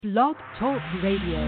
Blog Talk Radio.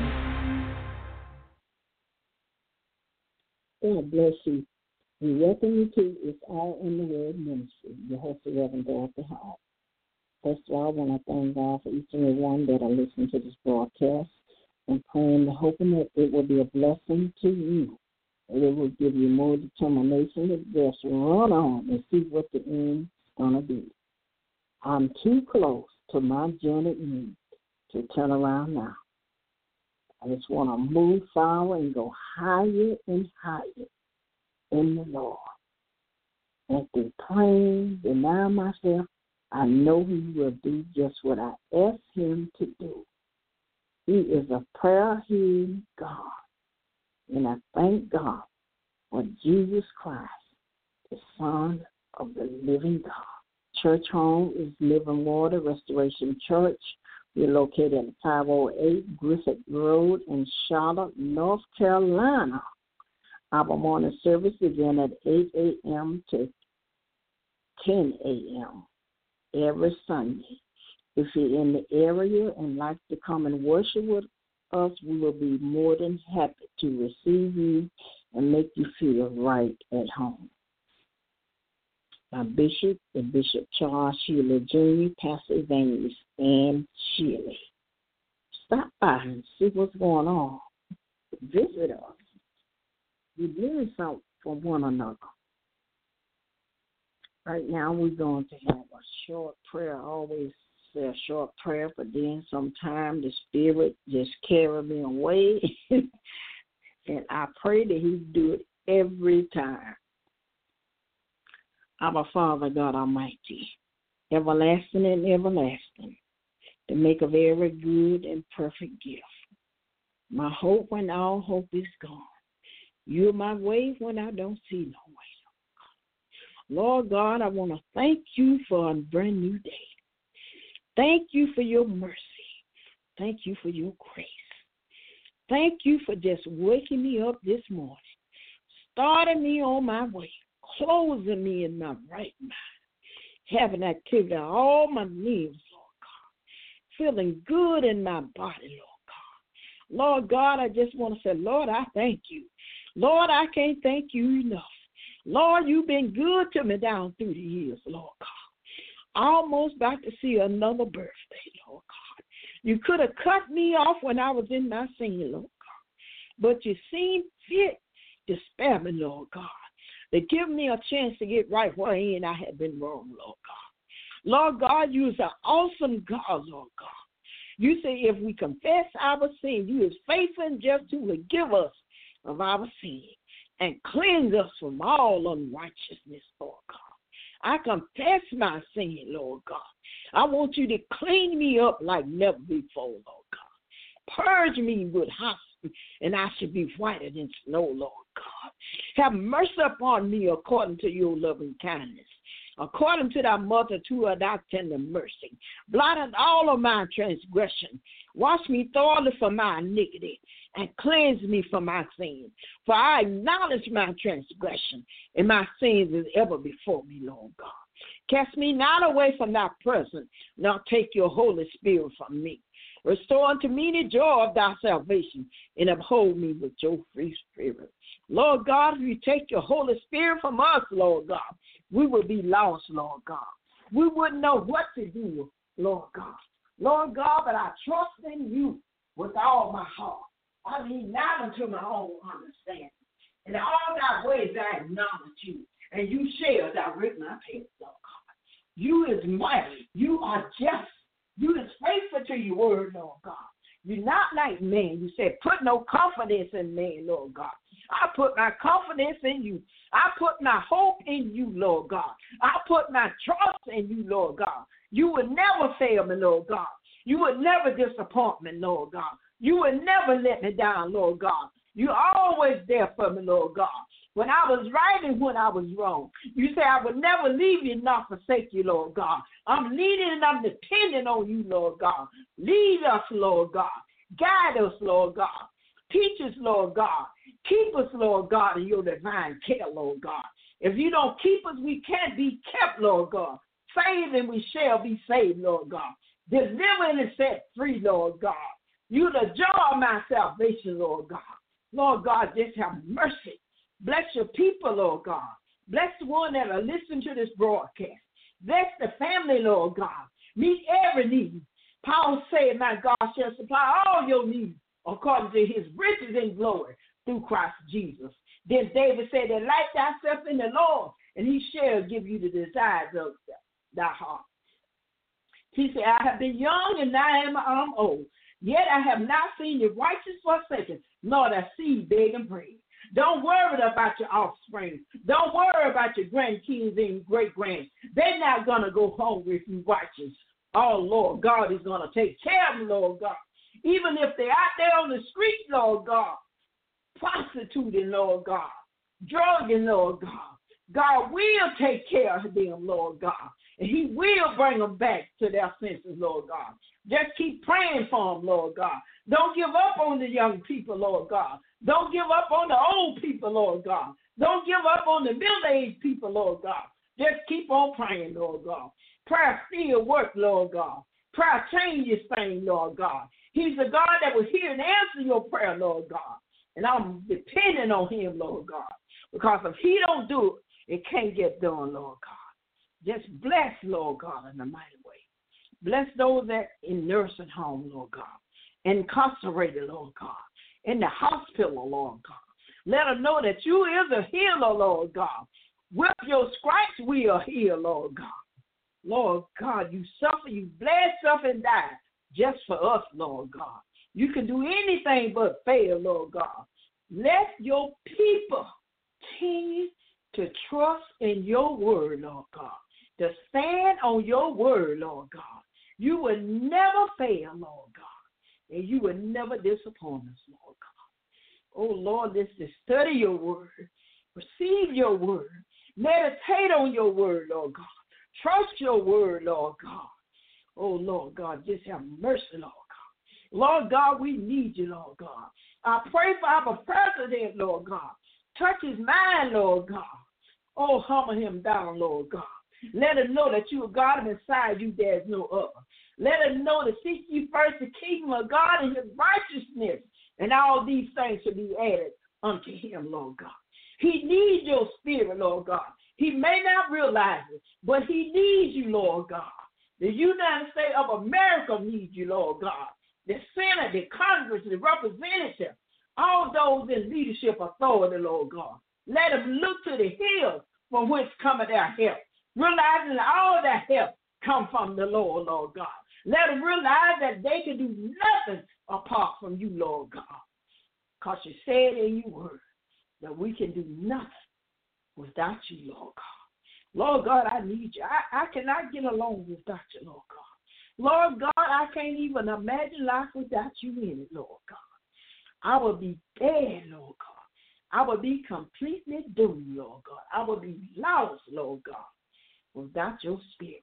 God bless you. We welcome you to It's All in the Word Ministry, your host, Reverend Dorothy Hall. First of all, I want to thank God for each and every one that are listening to this broadcast and praying and hoping that it will be a blessing to you. And it will give you more determination to just run on and see what the end is going to be. I'm too close to my journey end to turn around now. I just want to move forward and go higher and higher in the Lord. And through praying, deny myself, I know He will do just what I ask Him to do. He is a prayer-hearing God. And I thank God for Jesus Christ, the Son of the living God. Church home is Living Water Restoration Church. We're located at 508 Griffith Road in Charlotte, North Carolina. Our morning service begins at 8 a.m. to 10 a.m. every Sunday. If you're in the area and like to come and worship with us, we will be more than happy to receive you and make you feel right at home. My bishop is Bishop Charles Sheila Jr., Pastor Evangelist Ann Shealy. Stop by and see what's going on. Visit us. We're doing something for one another. Right now we're going to have a short prayer. I always say a short prayer, but then sometime the Spirit just carry me away. And I pray that He do it every time. Our Father, God Almighty, everlasting and everlasting, the maker of every good and perfect gift. My hope when all hope is gone. You're my way when I don't see no way. Lord God, I want to thank you for a brand new day. Thank you for your mercy. Thank you for your grace. Thank you for just waking me up this morning, starting me on my way, closing me in my right mind, having activity of all my limbs, Lord God, feeling good in my body, Lord God. Lord God, I just want to say, Lord, I thank you. Lord, I can't thank you enough. Lord, you've been good to me down through the years, Lord God. Almost about to see another birthday, Lord God. You could have cut me off when I was in my sin, Lord God. But you seemed fit to spare me, Lord God. They give me a chance to get right where I had been wrong, Lord God. Lord God, you is an awesome God, Lord God. You say if we confess our sin, you is faithful and just to forgive us of our sin and cleanse us from all unrighteousness, Lord God. I confess my sin, Lord God. I want you to clean me up like never before, Lord God. Purge me with hyssop, and I should be whiter than snow, Lord God. Have mercy upon me according to your loving kindness, according to thy multitude of thy tender mercy. Blot out all of my transgression. Wash me thoroughly from my iniquity, and cleanse me from my sin. For I acknowledge my transgression, and my sins is ever before me, Lord God. Cast me not away from thy presence, nor take your Holy Spirit from me. Restore unto me the joy of thy salvation, and uphold me with your free spirit. Lord God, if you take your Holy Spirit from us, Lord God, we will be lost, Lord God. We wouldn't know what to do, Lord God. Lord God, but I trust in you with all my heart. I lean not unto my own understanding. In all thy ways I acknowledge you, and you shall direct my path, Lord God. You is mighty. You are just. You is faithful to your word, Lord God. You're not like man. You said, put no confidence in man, Lord God. I put my confidence in you. I put my hope in you, Lord God. I put my trust in you, Lord God. You would never fail me, Lord God. You would never disappoint me, Lord God. You would never let me down, Lord God. You're always there for me, Lord God. When I was right and when I was wrong. You say I would never leave you nor forsake you, Lord God. I'm leading and I'm depending on you, Lord God. Lead us, Lord God. Guide us, Lord God. Teach us, Lord God. Keep us, Lord God, in your divine care, Lord God. If you don't keep us, we can't be kept, Lord God. Save and we shall be saved, Lord God. Deliver and set free, Lord God. You the joy of my salvation, Lord God. Lord God, just have mercy. Bless your people, Lord God. Bless the one that are listening to this broadcast. Bless the family, Lord God. Meet every need. Paul said, my God shall supply all your needs according to his riches and glory through Christ Jesus. Then David said, delight thyself in the Lord, and he shall give you the desires of thy heart. He said, I have been young and now I'm old. Yet I have not seen the righteous forsaken, nor the seed begging bread. Don't worry about your offspring. Don't worry about your grandkids and great-grands. They're not going to go hungry if you're righteous. Oh, Lord God is going to take care of them, Lord God. Even if they're out there on the street, Lord God, prostituting, Lord God, drugging, Lord God, God will take care of them, Lord God. And he will bring them back to their senses, Lord God. Just keep praying for them, Lord God. Don't give up on the young people, Lord God. Don't give up on the old people, Lord God. Don't give up on the middle-aged people, Lord God. Just keep on praying, Lord God. Prayer still works, Lord God. Prayer changes things, Lord God. He's the God that will hear and answer your prayer, Lord God. And I'm depending on him, Lord God. Because if he don't do it, it can't get done, Lord God. Just bless, Lord God, in a mighty way. Bless those that in nursing home, Lord God. Incarcerated, Lord God. In the hospital, Lord God. Let them know that you is a healer, Lord God. With your stripes we are healed, Lord God. Lord God, you suffer, you bled, suffer, and died just for us, Lord God. You can do anything but fail, Lord God. Let your people continue to trust in your word, Lord God. To stand on your word, Lord God. You will never fail, Lord God. And you will never disappoint us, Lord God. Oh, Lord, let's just study your word. Receive your word. Meditate on your word, Lord God. Trust your word, Lord God. Oh, Lord God, just have mercy, Lord God. Lord God, we need you, Lord God. I pray for our president, Lord God. Touch his mind, Lord God. Oh, humble him down, Lord God. Let him know that you are God and beside you there's no other. Let him know to seek you first the kingdom of God and his righteousness, and all these things shall be added unto him, Lord God. He needs your spirit, Lord God. He may not realize it, but he needs you, Lord God. The United States of America needs you, Lord God. The Senate, the Congress, the representatives, all those in leadership authority, Lord God. Let them look to the hills from which cometh their help, realizing that all that help come from the Lord, Lord God. Let them realize that they can do nothing apart from you, Lord God. Because you said in your word that we can do nothing without you, Lord God. Lord God, I need you. I cannot get along without you, Lord God. Lord God, I can't even imagine life without you in it, Lord God. I will be dead, Lord God. I will be completely doomed, Lord God. I will be lost, Lord God, without your spirit,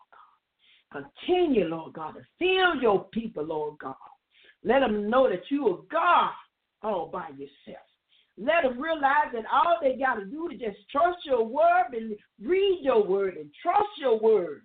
Lord God. Continue, Lord God, to fill your people, Lord God. Let them know that you are God all by yourself. Let them realize that all they got to do is just trust your word and read your word and trust your word,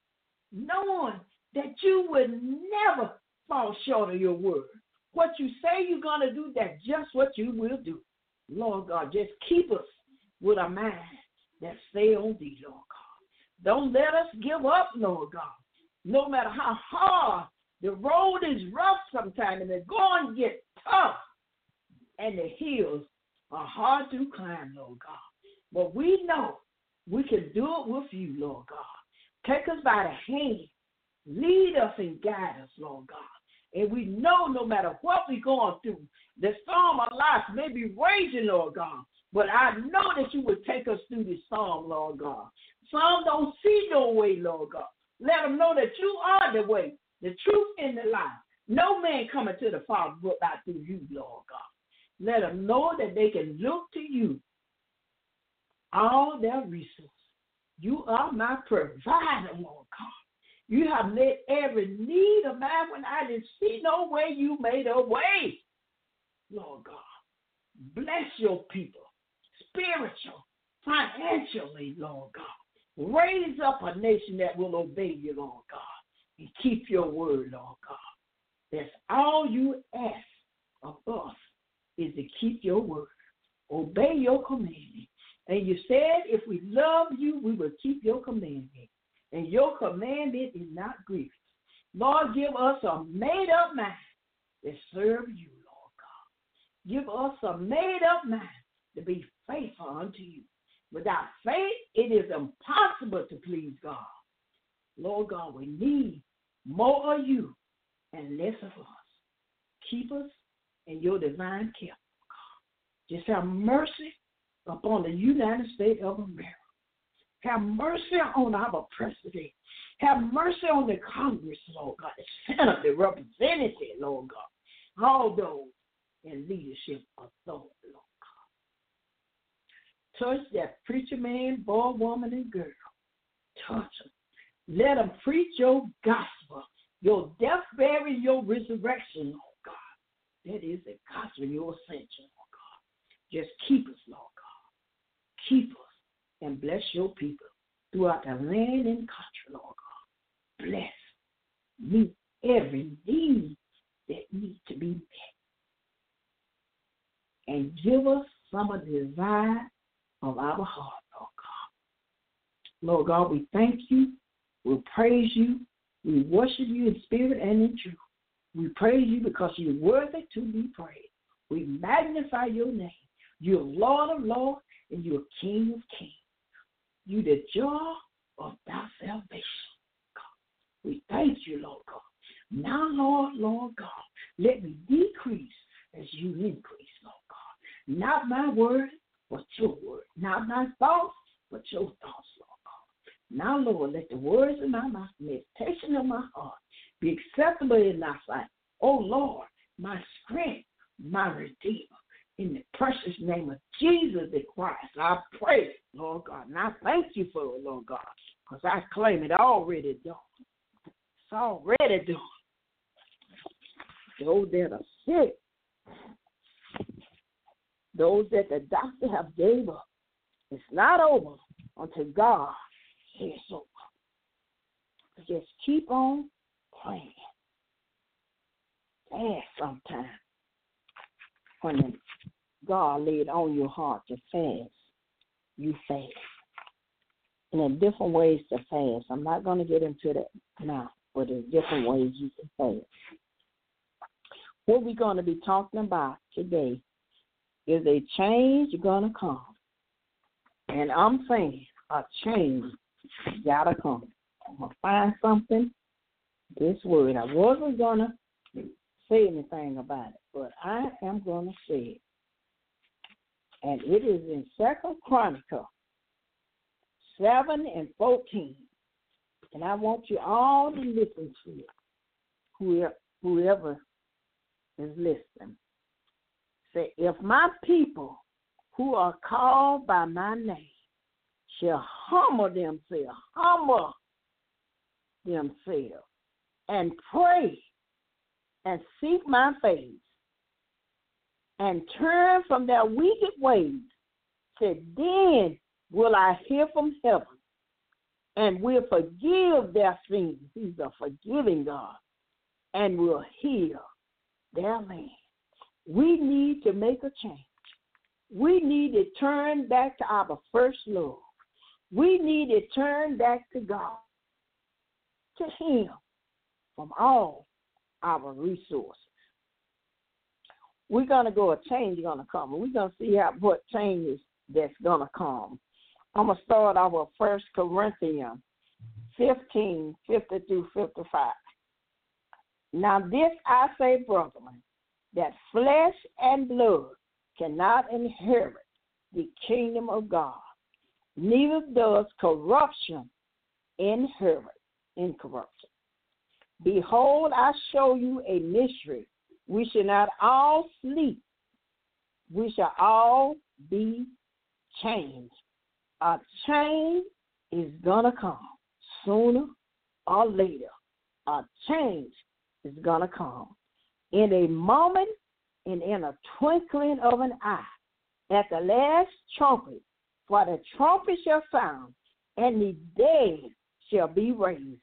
knowing that you will never fall short of your word. What you say you're going to do, that's just what you will do. Lord God, just keep us with a mind that stay on thee, Lord God. Don't let us give up, Lord God. No matter how hard the road is rough sometimes and the going gets tough and the hills are hard to climb, Lord God. But we know we can do it with you, Lord God. Take us by the hand. Lead us and guide us, Lord God. And we know no matter what we're going through, the storm of life may be raging, Lord God. But I know that you will take us through this storm, Lord God. Some don't see no way, Lord God. Let them know that you are the way, the truth, and the life. No man coming to the Father but not through you, Lord God. Let them know that they can look to you, all their resources. You are my provider, Lord God. You have met every need of mine when I didn't see no way. You made a way, Lord God. Bless your people, spiritual, financially, Lord God. Raise up a nation that will obey you, Lord God, and keep your word, Lord God. That's all you keep your word, obey your commandment. And you said if we love you, we will keep your commandment. And your commandment is not grievous. Lord, give us a made-up mind to serve you, Lord God. Give us a made-up mind to be faithful unto you. Without faith, it is impossible to please God. Lord God, we need more of you and less of us. Keep us in your divine care, God. Just have mercy upon the United States of America. Have mercy on our president. Have mercy on the Congress, Lord God, the Senate, the representative, Lord God. All those in leadership authority, Lord God. Touch that preacher man, boy, woman, and girl. Touch them. Let them preach your gospel, your death, burial, your resurrection, Lord God. That is the gospel, your ascension, Lord God. Just keep us, Lord God. Keep us and bless your people throughout the land and country, Lord God. Bless, meet every need that needs to be met. And give us some of the desire of our heart, Lord God. Lord God, we thank you. We praise you. We worship you in spirit and in truth. We praise you because you're worthy to be praised. We magnify your name. You're Lord of lords and you're King of kings. You the joy of thy salvation, God. We thank you, Lord God. Now, Lord God, let me decrease as you increase, Lord God. Not my word, but your word. Not my thoughts, but your thoughts, Lord God. Now, Lord, let the words of my mouth, meditation of my heart be acceptable in thy sight. Oh, Lord, my strength, my redeemer. In the precious name of Jesus the Christ, I pray, Lord God. And I thank you for it, Lord God, because I claim it already done. It's already done. Those that are sick, those that the doctor have gave up, it's not over until God says so. Just keep on praying. Fast sometimes. When God laid on your heart to fast, you fast. And there are different ways to fast. I'm not going to get into that now, but there's different ways you can fast. What we're going to be talking about today is a change going to come. And I'm saying a change got to come. I'm going to find something, this word. I wasn't going to say anything about it, but I am going to say it. And it is in 2 Chronicles 7:14. And I want you all to listen to it, whoever is listening. Say, if my people who are called by my name shall humble themselves and pray and seek my face and turn from their wicked ways, said, then will I hear from heaven and will forgive their sins. He's a forgiving God, and will heal their land. We need to make a change. We need to turn back to our first love. We need to turn back to God, to Him, from all our resources. We're going to go, a change is going to come. We're going to see what changes that's going to come. I'm going to start off with 1 Corinthians 15:50-55. Now this I say, brethren, that flesh and blood cannot inherit the kingdom of God, neither does corruption inherit incorruption. Behold, I show you a mystery. We shall not all sleep. We shall all be changed. A change is going to come sooner or later. A change is going to come. In a moment and in a twinkling of an eye, at the last trumpet, for the trumpet shall sound, and the dead shall be raised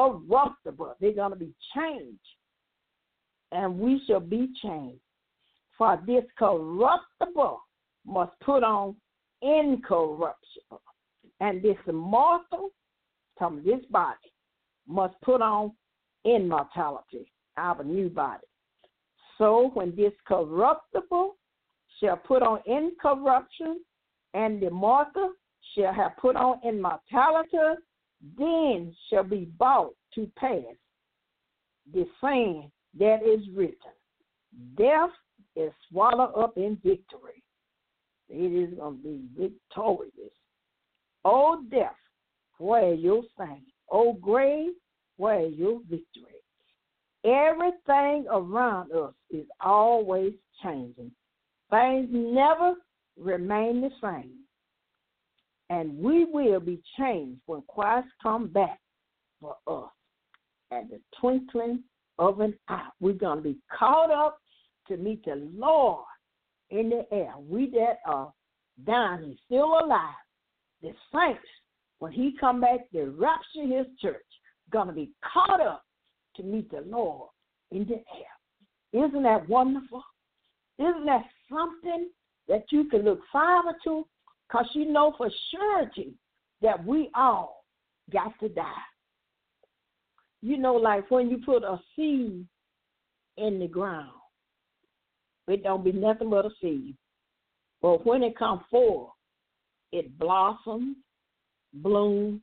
incorruptible. They're going to be changed, and we shall be changed. For this corruptible must put on incorruptible, and this mortal, from this body, must put on immortality, our new body. So when this corruptible shall put on incorruption, and the mortal shall have put on immortality, then shall be brought to pass the saying that is written, death is swallowed up in victory. It is going to be victorious. O death, where is your sting? O grave, where is your victory? Everything around us is always changing. Things never remain the same. And we will be changed when Christ comes back for us at the twinkling of an eye. We're going to be caught up to meet the Lord in the air. We that are down and still alive, the saints, when he come back to rapture his church, going to be caught up to meet the Lord in the air. Isn't that wonderful? Isn't that something that you can look forward to? Because you know for surety that we all got to die. You know, like when you put a seed in the ground, it don't be nothing but a seed. But when it comes forth, it blossoms, blooms,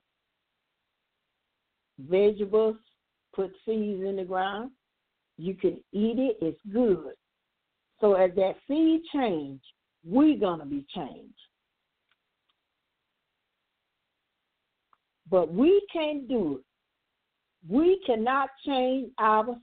vegetables, put seeds in the ground. You can eat it. It's good. So as that seed change, we're going to be changed. But we can't do it. We cannot change ourselves.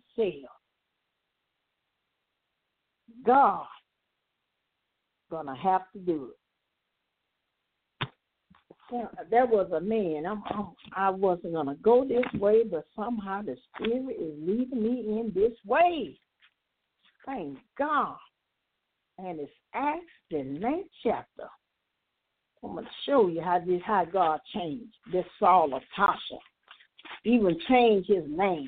God going to have to do it. There was a man, I wasn't going to go this way, but somehow the Spirit is leading me in this way. Thank God. And it's Acts, the 9th chapter. I'm going to show you how God changed this Saul of Tasha. Even changed his name.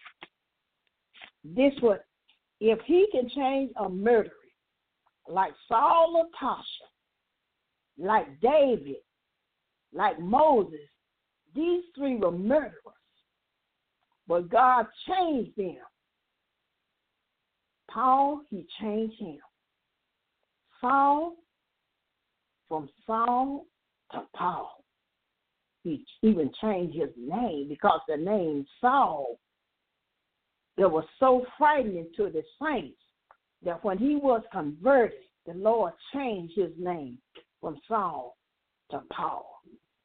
This would, if he can change a murderer like Saul of Tasha, like David, like Moses, these three were murderers. But God changed them. Paul, he changed him. Saul, from Saul to Paul. He even changed his name because the name Saul, it was so frightening to the saints that when he was converted, the Lord changed his name from Saul to Paul.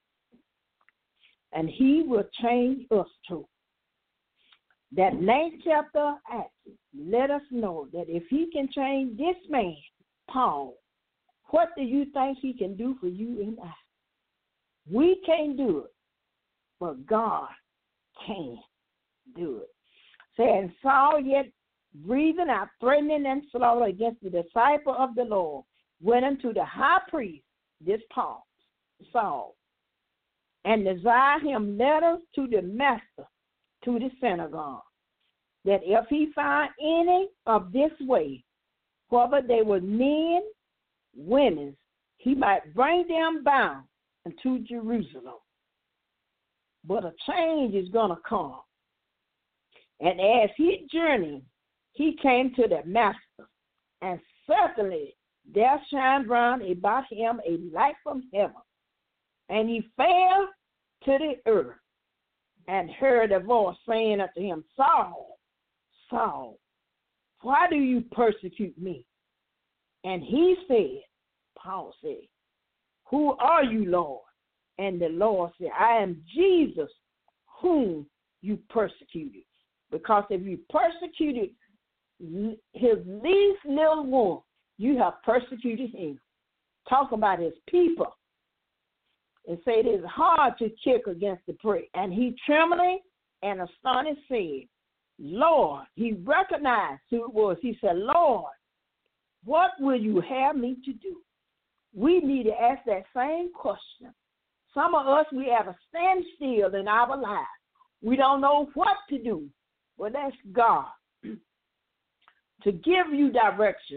And he will change us too. That 9th chapter of Acts let us know that if he can change this man, Paul, what do you think he can do for you and I? We can't do it, but God can do it. Saying Saul yet breathing out, threatening and slaughter against the disciple of the Lord, went unto the high priest, this Paul, Saul, and desired him letters to the master, to the synagogue, that if he find any of this way, whether they were men, women, he might bring them bound into Jerusalem. But a change is going to come. And as he journeyed, he came to the master, and certainly there shined round about him a light from heaven. And he fell to the earth and heard a voice saying unto him, Saul, Saul, why do you persecute me? And he said, Paul said, who are you, Lord? And the Lord said, I am Jesus, whom you persecuted. Because if you persecuted his least little one, you have persecuted him. Talk about his people. And say it is hard to kick against the prick. And he trembling and astonished said, Lord, he recognized who it was. He said, Lord, what will you have me to do? We need to ask that same question. Some of us, we have a standstill in our lives. We don't know what to do. Well, that's God to give you direction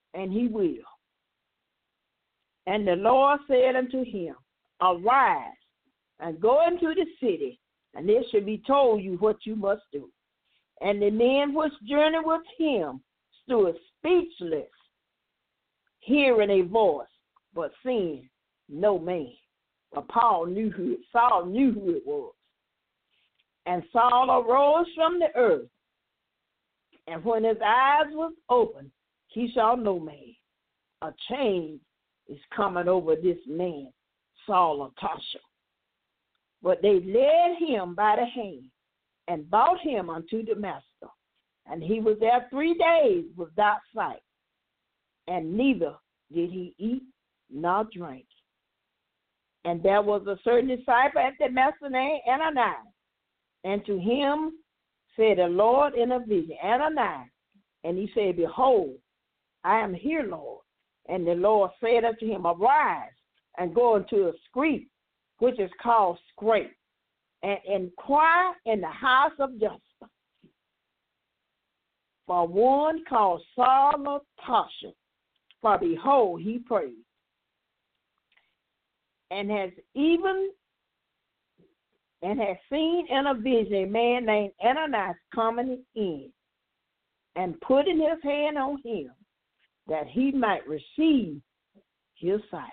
and he will. And the Lord said unto him, Arise, and go into the city, and it shall be told you what you must do. And the men which journeyed with him stood speechless, hearing a voice, but seeing no man. But Saul knew who it was. And Saul arose from the earth, and when his eyes was opened, he saw no man. A change is coming over this man, Saul of Tarsus. But they led him by the hand and brought him unto Damascus. And he was there 3 days without sight, and neither did he eat nor drink. And there was a certain disciple at Damascus named Ananias, and to him said the Lord in a vision, Ananias. And he said, Behold, I am here, Lord. And the Lord said unto him, Arise, and go into a street, which is called Straight, and inquire in the house of justice for one called Saul of Tarsus. For behold, he prayed, and has seen in a vision a man named Ananias coming in, and putting his hand on him, that he might receive his sight.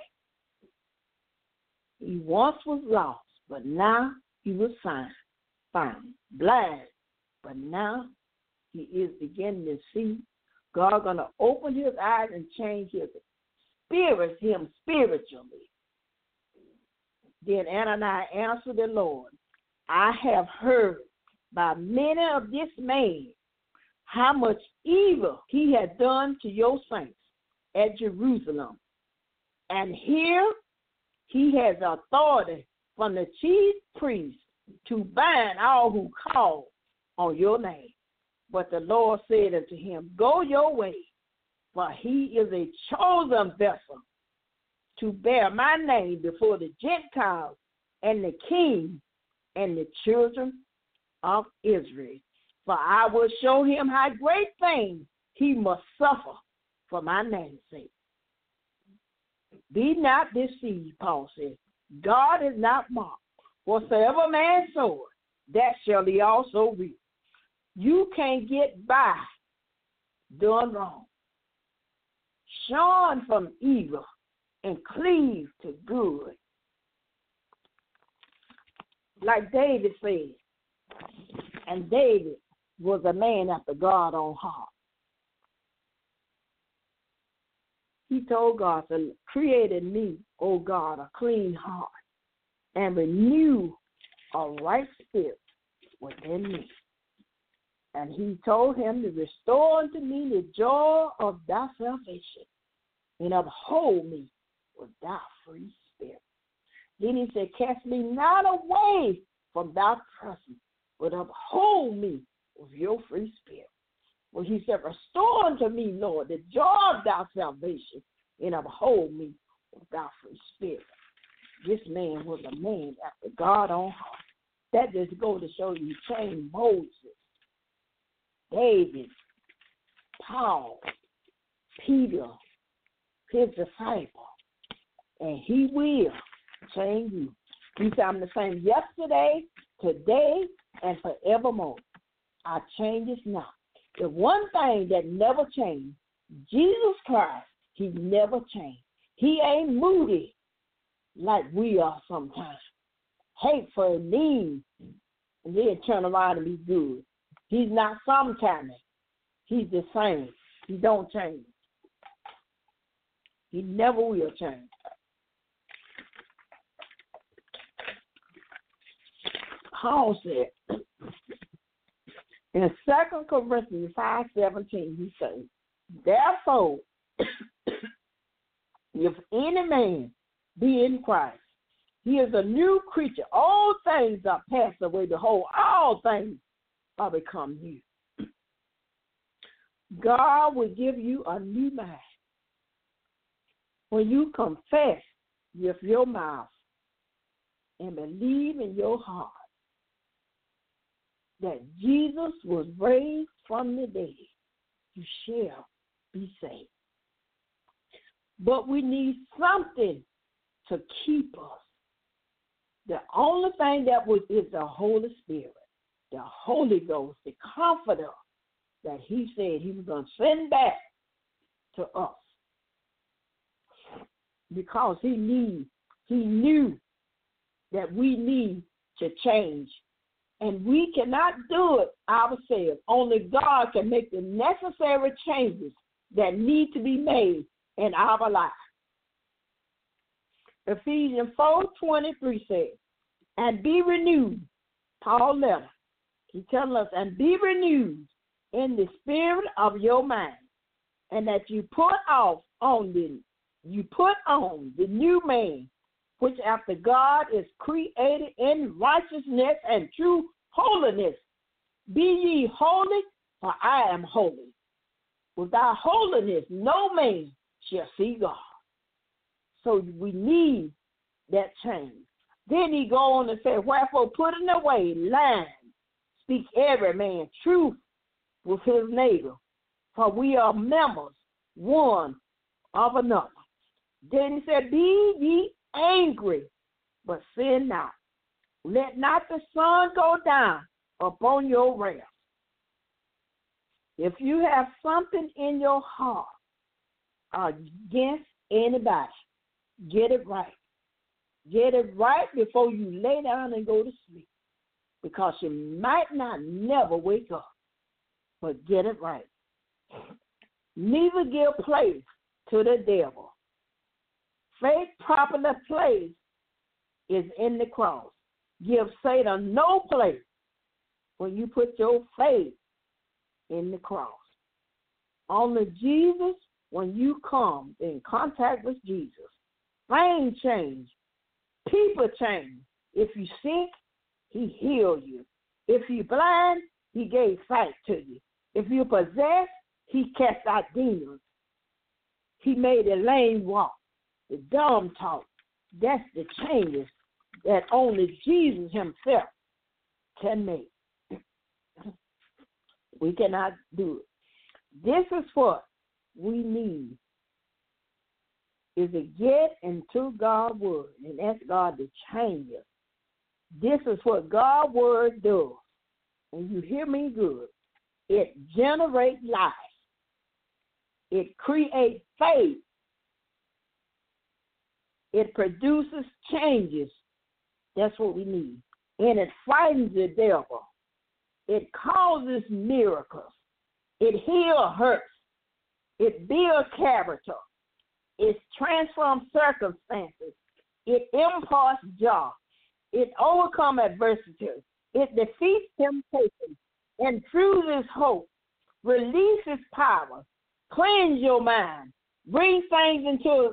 He once was lost, but now he was found. Blind, but now he is beginning to see. God going to open his eyes and change him spiritually. Then Ananias answered the Lord, I have heard by many of this man how much evil he had done to your saints at Jerusalem. And here he has authority from the chief priest to bind all who call on your name. But the Lord said unto him, Go your way, for he is a chosen vessel to bear my name before the Gentiles and the king and the children of Israel. For I will show him how great things he must suffer for my name's sake. Be not deceived, Paul says. God is not mocked. Whatsoever man soweth, that shall he also reap. You can't get by doing wrong. Shun from evil and cleave to good. Like David said, and David was a man after God's own heart. He told God to create in me, O God, a clean heart and renew a right spirit within me. And he told him to restore unto me the joy of thy salvation and uphold me with thy free spirit. Then he said, Cast me not away from thy presence, but uphold me with your free spirit. Well, he said, Restore unto me, Lord, the joy of thy salvation and uphold me with thy free spirit. This man was a man after God's own heart. That just goes to show you he changed Moses, David, Paul, Peter, his disciple, and he will change you. He said, I'm the same yesterday, today, and forevermore. I change it not. The one thing that never changed, Jesus Christ, he never changed. He ain't moody like we are sometimes. Hateful and mean, and then turn around and be good. He's not sometimes. He's the same. He don't change. He never will change. Paul said in 2 Corinthians 5:17, he says, Therefore, if any man be in Christ, he is a new creature. All things are passed away. Behold, all things are become new. God will give you a new mind. When you confess with your mouth and believe in your heart that Jesus was raised from the dead, you shall be saved. but we need something to keep us. The only thing that is the Holy Spirit, the Holy Ghost, the Comforter that he said he was going to send back to us. Because he knew that we need to change. And we cannot do it ourselves. Only God can make the necessary changes that need to be made in our life. Ephesians 4:23 says, and be renewed, Paul letter. He tells us, and be renewed in the spirit of your mind, and that you put on the new man, which after God is created in righteousness and true holiness. Be ye holy, for I am holy. Without holiness, no man shall see God. So we need that change. Then he go on and say, wherefore putting away lying, speak every man truth with his neighbor, for we are members one of another. Then he said, be ye angry, but sin not. Let not the sun go down upon your wrath. If you have something in your heart against anybody, get it right. Get it right before you lay down and go to sleep, because you might not never wake up, but get it right. Neither give place to the devil. Faith properly placed is in the cross. Give Satan no place when you put your faith in the cross. Only Jesus, when you come in contact with Jesus, things change. People change. If you're sick, he healed you. If you're blind, he gave sight to you. If you're possessed, he cast out demons. He made the lame walk, the dumb talk. That's the changes that only Jesus himself can make. We cannot do it. This is what we need, is to get into God's word and ask God to change us. This is what God's word does. And you hear me good. It generates life. It creates faith. It produces changes. That's what we need. And it frightens the devil. It causes miracles. It heals hurts. It builds character. It transforms circumstances. It imparts joy. It overcomes adversity. It defeats temptation. Infuses hope. Releases power. Cleanse your mind. Bring things into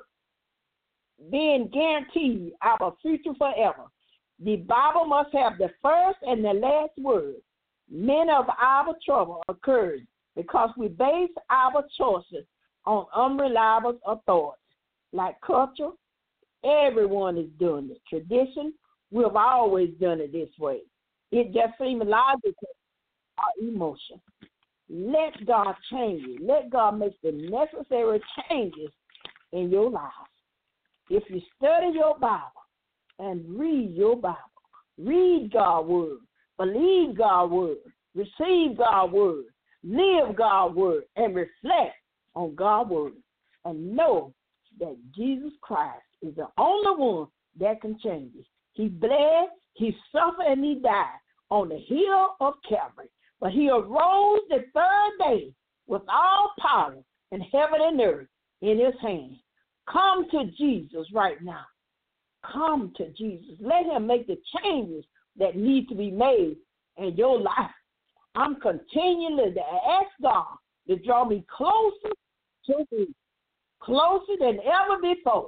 being guaranteed our future forever. The Bible must have the first and the last word. Many of our trouble occurs because we base our choices on unreliable authorities. Like culture, everyone is doing it. Tradition, we've always done it this way. It just seems logical or emotion. Let God change you. Let God make the necessary changes in your life. If you study your Bible and read your Bible, read God's word, believe God's word, receive God's word, live God's word, and reflect on God's word, and know that Jesus Christ is the only one that can change it. He bled, he suffered, and he died on the hill of Calvary. But he arose the third day with all power in heaven and earth in his hand. Come to Jesus right now. Come to Jesus. Let him make the changes that need to be made in your life. I'm continually to ask God to draw me closer to him, closer than ever before,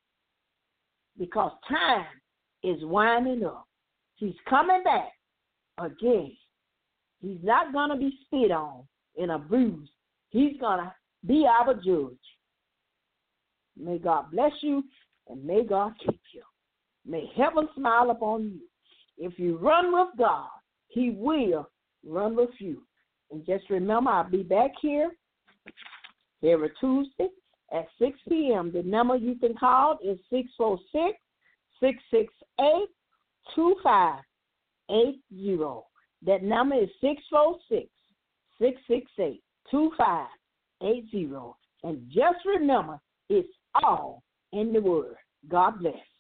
because time is winding up. He's coming back again. He's not going to be spit on in a bruise. He's going to be our judge. May God bless you, and may God keep you. May heaven smile upon you. If you run with God, he will run with you. And just remember, I'll be back here every Tuesday at 6 p.m. The number you can call is 646-668-2580. That number is 646-668-2580. And just remember, it's all in the Word. God bless.